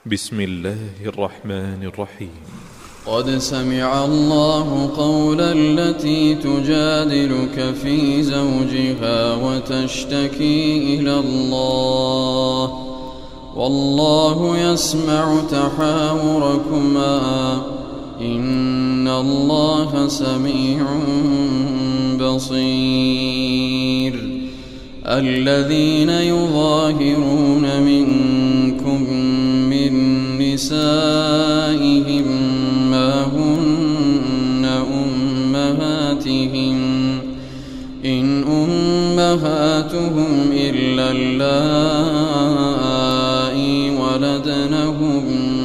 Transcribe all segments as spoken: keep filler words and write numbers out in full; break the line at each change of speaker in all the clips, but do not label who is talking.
بسم الله الرحمن الرحيم.
قد سمع الله قول التي تجادلك في زوجها وتشتكي إلى الله والله يسمع تحاوركما إن الله سميع بصير. الذين يظاهرون منكم من نسائهم ما هن أمهاتهم إن أمهاتهم إلا اللائي ولدنهم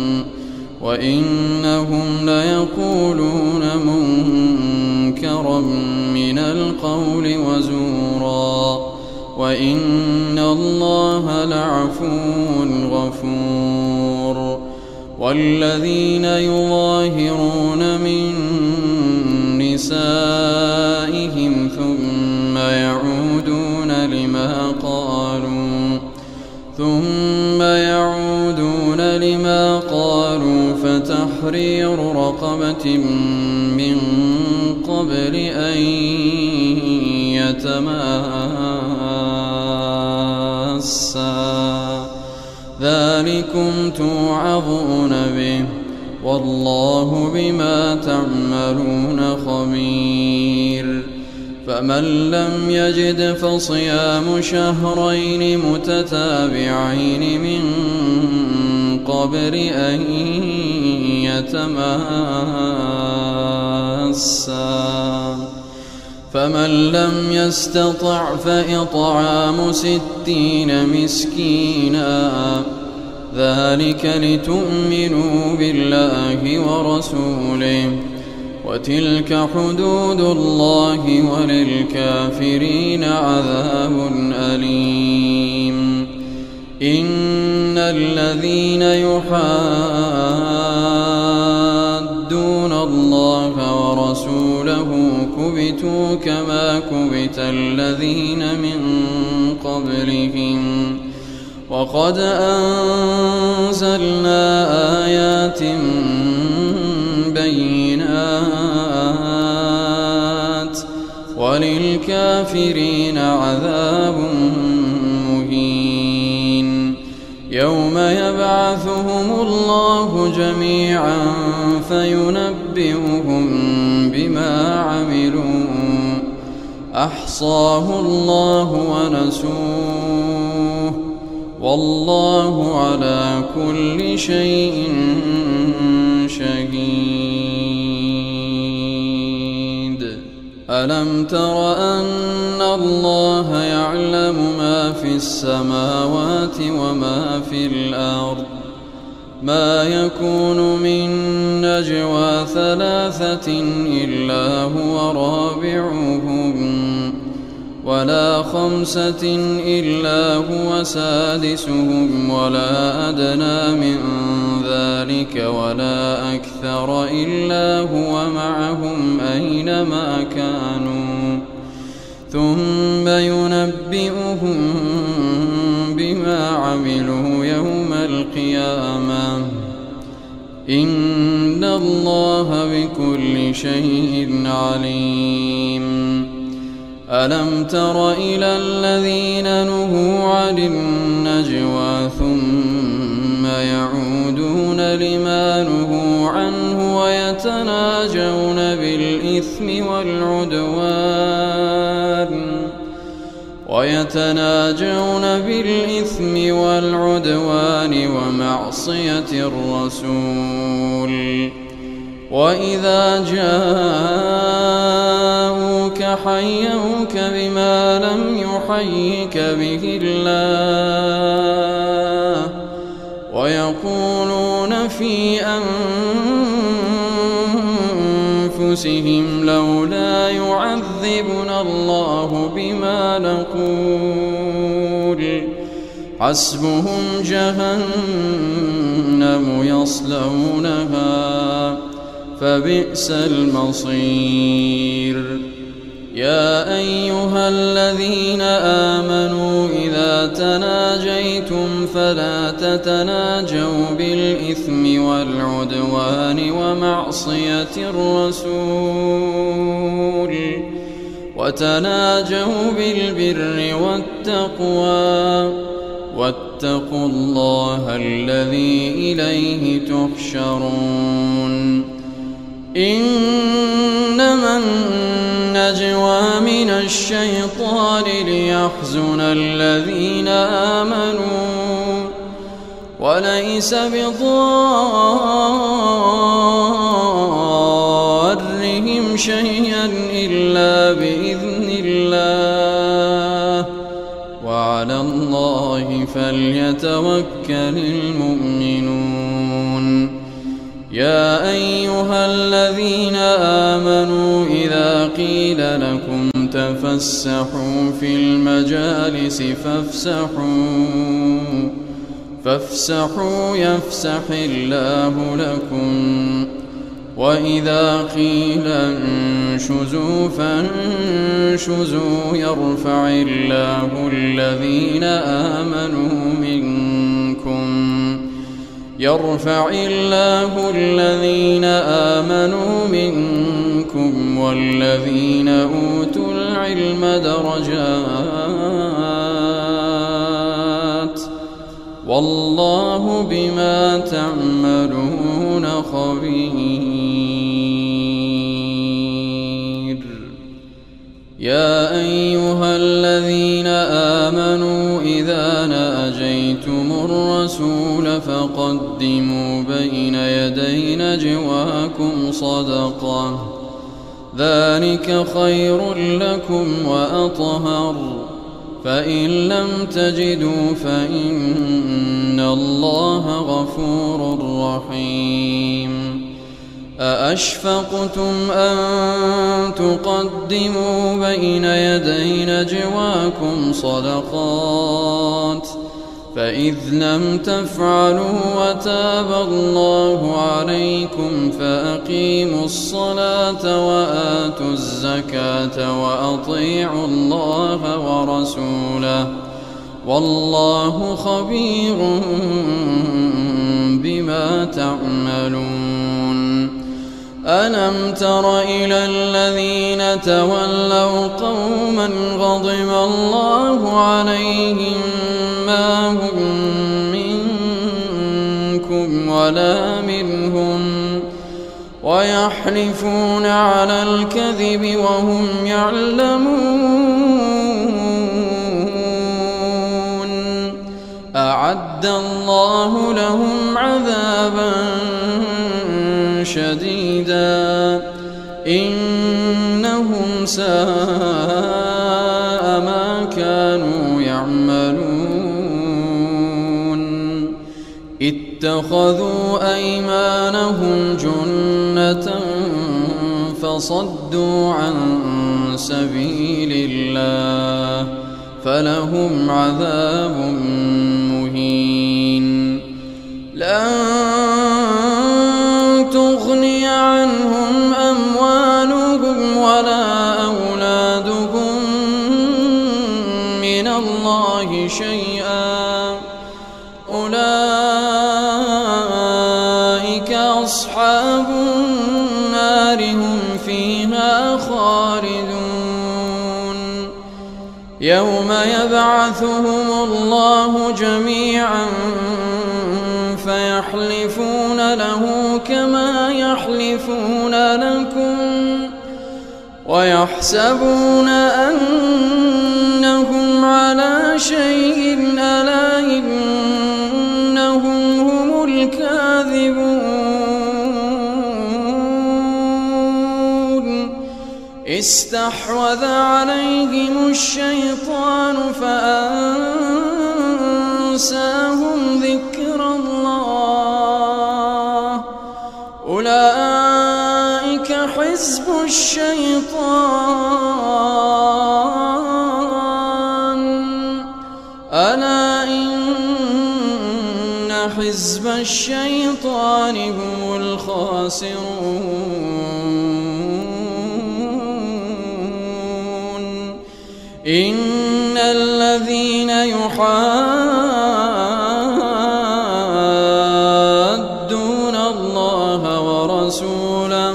وإنهم ليقولون منكرا من القول وزورا وإن الله لعفو غفور. والذين يظاهرون من نسائهم ثم يعودون لما قالوا ثم يعودون لما قالوا فتحرير رقبة من قبل أن يتماسا ذلكم توعظون به والله بما تعملون خبير. فمن لم يجد فصيام شهرين متتابعين من قبل أن يتماسا فمن لم يستطع فإطعام ستين مسكينا ذلك لتؤمنوا بالله ورسوله وتلك حدود الله وللكافرين عذاب أليم. إن الذين يحادون الله ورسوله كبتوا كما كبت الذين من قبلهم وقد أنزلنا آيات بينات وللكافرين عذاب مهين. يوم يبعثهم الله جميعا فينبئهم بما عملوا أحصاه الله ونسوه والله على كل شيء شهيد. ألم تر أن الله يعلم ما في السماوات وما في الأرض ما يكون من نجوى ثلاثة إلا هو رابعهم ولا خمسة إلا هو سادسهم ولا أدنى من ذلك ولا أكثر إلا هو معهم أينما كانوا ثم ينبئهم بما عملوا يوم القيامة إن الله بكل شيء عليم. ألم تر إلى الذين نهوا عن النجوى ثم يعودون لما نهوا عنه ويتناجون بالإثم والعدوان ويتناجون بالإثم والعدوان ومعصية الرسول وإذا جاءوك حيوك بما لم يحيك به الله ويقولون في أنفسهم لولا يعذبنا الله بما نقول حسبهم جهنم يصلونها فبئس المصير. يا أيها الذين آمنوا إذا تناجيتم فلا تتناجوا بالإثم والعدوان ومعصية الرسول وتناجوا بالبر والتقوى واتقوا الله الذي إليه تحشرون إنما النجوى من الشيطان ليحزن الذين آمنوا وليس بضارهم شيئا إلا بإذن الله وعلى الله فليتوكل المؤمنون يا أيها الذين آمنوا إذا قيل لكم تفسحوا في المجالس فافسحوا فافسحوا يفسح الله لكم وإذا قيل انشزوا فانشزوا يرفع الله الذين آمنوا منكم يرفع الله الذين آمنوا منكم والذين أوتوا العلم درجات والله بما تعملون خبير يا أيها الذين آمنوا إذا ناجيتم الرسول فقدموا بين يدي نجواكم صدقة ذلك خير لكم وأطهر فإن لم تجدوا فإن الله غفور رحيم أأشفقتم أن تقدموا بين يدي نجواكم صدقات فإذ لم تفعلوا وتاب الله عليكم فأقيموا الصلاة وآتوا الزكاة وأطيعوا الله ورسوله والله خبير بما تعملون ألم تر إلى الذين تولوا قوما غضب الله عليهم ما هم منكم ولا منهم ويحلفون على الكذب وهم يعلمون أعد الله لهم عذابا شديدا إنهم ساء ما كانوا يعملون اتخذوا أيمانهم جنة فصدوا عن سبيل الله فلهم عذاب مهين لن تغني عنهم أموالهم ولا أولادهم من الله شيئا أولئك أصحاب النار هم فيها خالدون يوم يبعثهم الله جميعا فيحلفون له كما يحلفون لكم ويحسبون أنهم على شيء ألا إنهم هم الكاذبون استحوذ عليهم الشيطان فأنساهم ذكر الله أولئك حزب الشيطان ألا إن حزب الشيطان هم الخاسرون إن الذين يحادون الله ورسوله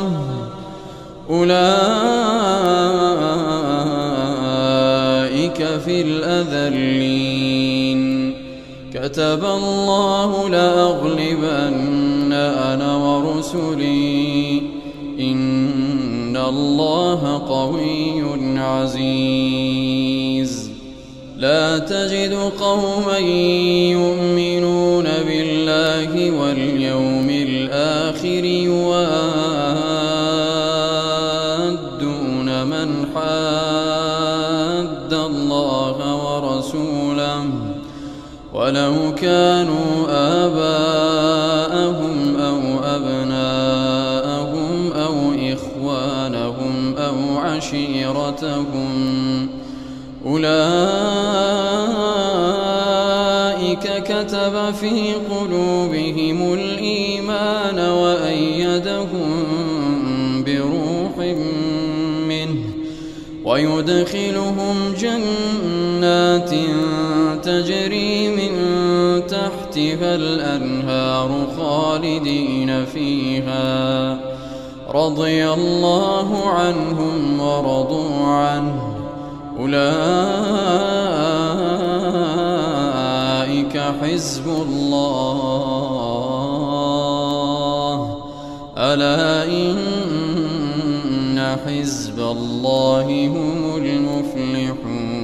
أولئك في الأذلين كتب الله لأغلبن أنا ورسلي إن الله قوي عزيز لا تجد قوما يؤمنون بالله واليوم الآخر يوادون من حاد الله ورسوله ولو كانوا آباءهم أو أبناءهم أو إخوانهم أو عشيرتهم أولئك كتب في قلوبهم الإيمان وأيدهم بروح منه ويدخلهم جنات تجري من تحتها الأنهار خالدين فيها رضي الله عنهم ورضوا عنه أولئك حزب الله ألا إن حزب الله هم المفلحون.